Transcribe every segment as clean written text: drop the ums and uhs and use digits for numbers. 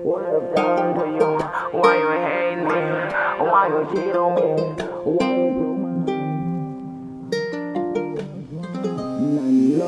What I've done to you? Why you hate me? Why you cheat on me? Why you broke my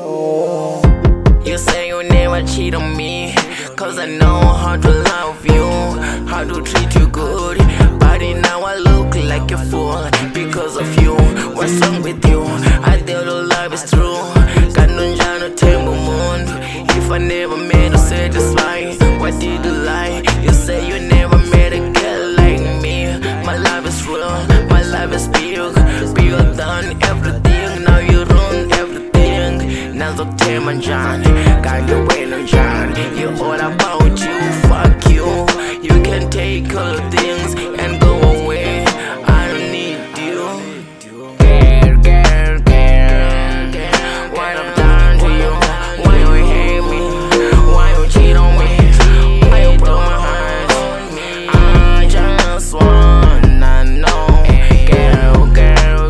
heart? You say you never cheat on me, 'cause I know how to love you, how to treat you good. But now I look like a fool because of you. What's wrong with you? I tell you love is true. Kanunjano tembo mundo. If I never made you satisfy, why did you lie? You say you never met a girl like me. My love is real, my love is big. Bigger than everything. Now you ruin everything. Now the time and John, got you waiting John. You all about you, fuck you. You can take all the things and go away. I don't need you. Girl, girl, girl, what I've done to you? Why you hate me? Why you cheat on me? Why you broke my heart? I just wanna know. Girl, girl,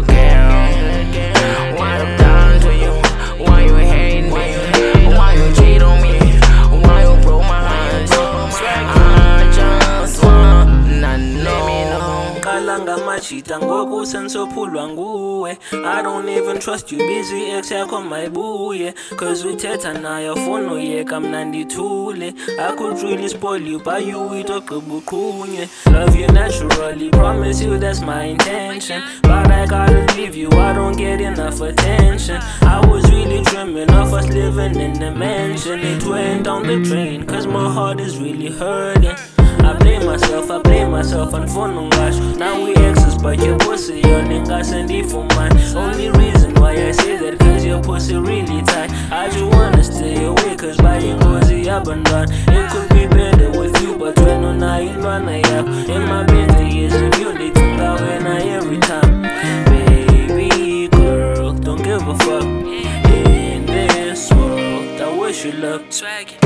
girl, what I've done to you? Why you hate me? Why you cheat on me? Why you broke my heart? I just wanna know. Kalanga machita ngoku sensophulwa nguwe. I don't even trust you, busy ex yakho mayibuye. 'Cause uthetha nayo funa uyeka mna ndithule. I could really spoil you, buy you it ogqiba uqhunywe. Love you naturally, promise you that's my intention. But I gotta leave you, I don't get enough attention. I was really dreaming of us living in a mansion. It went down the drain, 'cause my heart is really hurting. I blame myself and for no gosh. Now we exes, but your pussy, your nigga send it for mine. Only reason why I say that, 'cause your pussy really tight. I just wanna stay away, 'cause buying cozy up and down. It could be better with you, but when on I run I up. In my better years of you, they think I win every time. Baby girl, don't give a fuck. In this world, I wish you luck. Swag.